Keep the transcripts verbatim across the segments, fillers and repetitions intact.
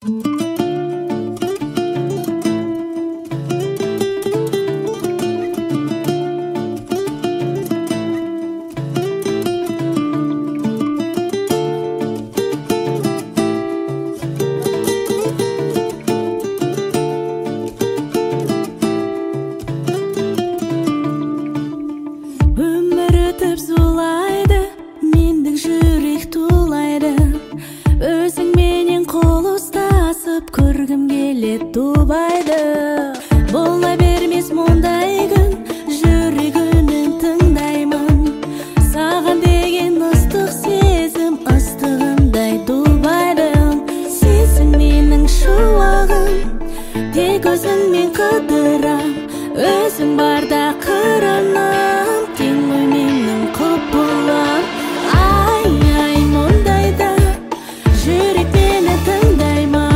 Көргім келет Дубайды. Бола бермес мұндай күн, жүрегінен тыңдаймын. Саған деген ыстық сезім, ыстығындай Дубайдың. Сенсің менің шуағым, тек өзіңмен қыдырам. Өзің барда қырынам, тең ғой менің құпылам. Ай, ай, мұндайда жүрек мені тыңдай ма?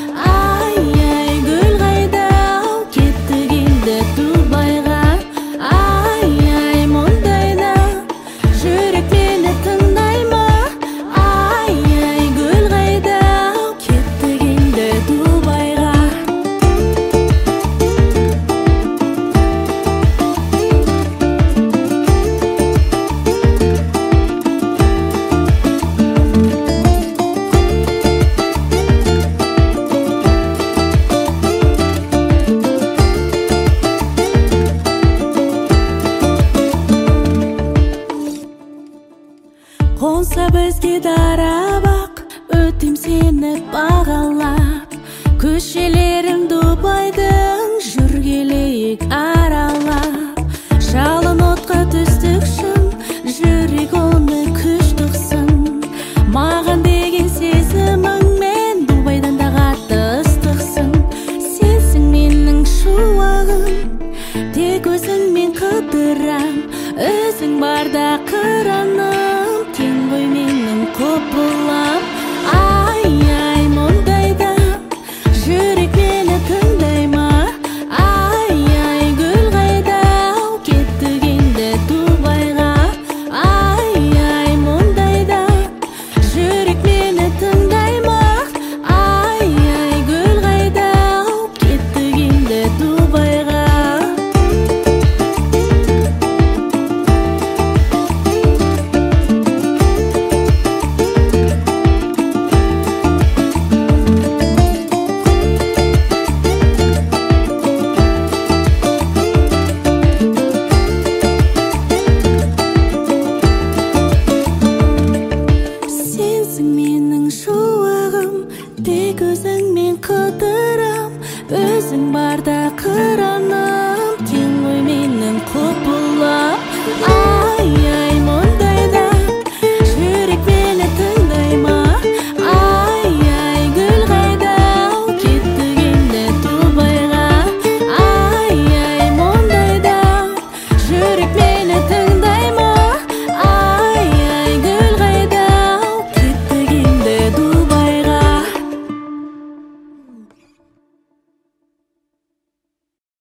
Қонса бізге дара бақ, өтем сені бағалап. Көшелерім Дубайдың, жүргелейік аралап. Жалын отқа түстік шын, жүрек оны күш тұқсын. Маған деген сезіміңмен Дубайдан да қатты ыстықсың. Сенсің менің шуағым, тек өзіңмен қыдырам. Өзің барда қыраным, тең ғой менің құпылам. Ай, ай, мұндайда жүрек мені тыңдай ма? Ай, ай, гүл қайда, кеттік енді Дубайға. Ай, ай, мұндайда жүрек мені тыңдай ма? Ай, ай, гүл қайда, кеттік енді Дубайға. Менің шуағым, тек өзі